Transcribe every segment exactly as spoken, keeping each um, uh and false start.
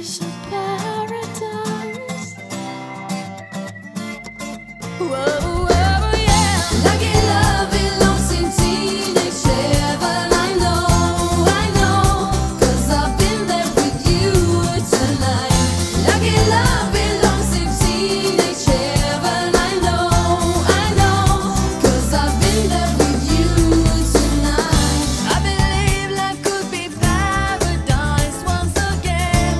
piece of paradise. Whoa, whoa, yeah. Lucky love belongs in teenage heaven. I know, I know, 'cause I've been there with you tonight. Lucky love belongs in teenage heaven. I know, I know, 'cause I've been there with you tonight. I believe life could be paradise once again.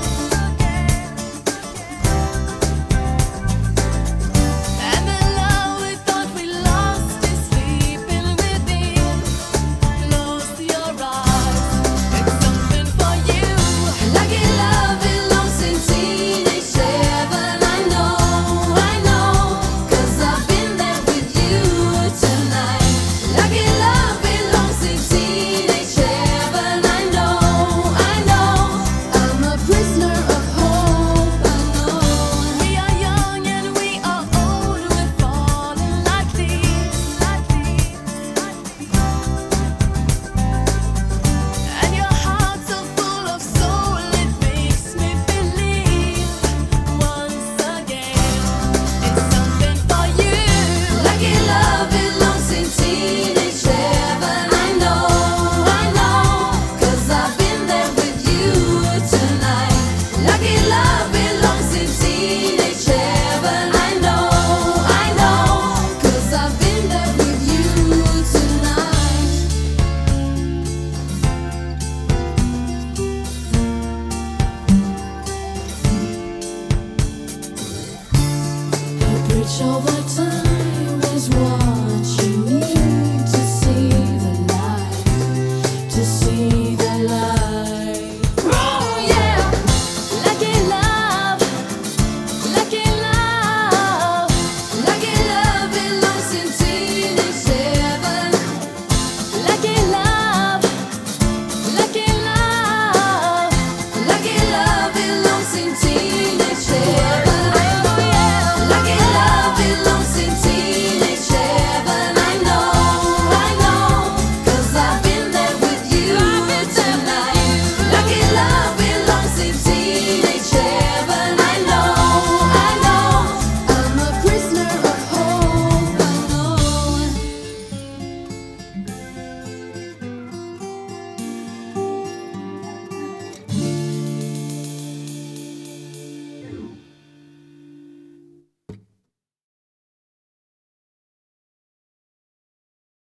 And the love we thought we lost is sleeping within. Close your eyes, it's something for you. Lucky love belongs in teenage heaven. I know, I know, 'cause I've been there with you tonight. Lucky love belongs in teenage heaven. I know, I know, I'm a prisoner of hope. I know we are young and we are old. We're falling like thieves, like thieves, like thieves. And your heart so full of soul, it makes me believe once again it's something for you. Lucky love belongs in teenage heaven. I know, I know, 'cause I've been there with you tonight. Lucky love belongs in teenage heaven. I know, I know, 'cause I've been there with you tonight. A bridge over time.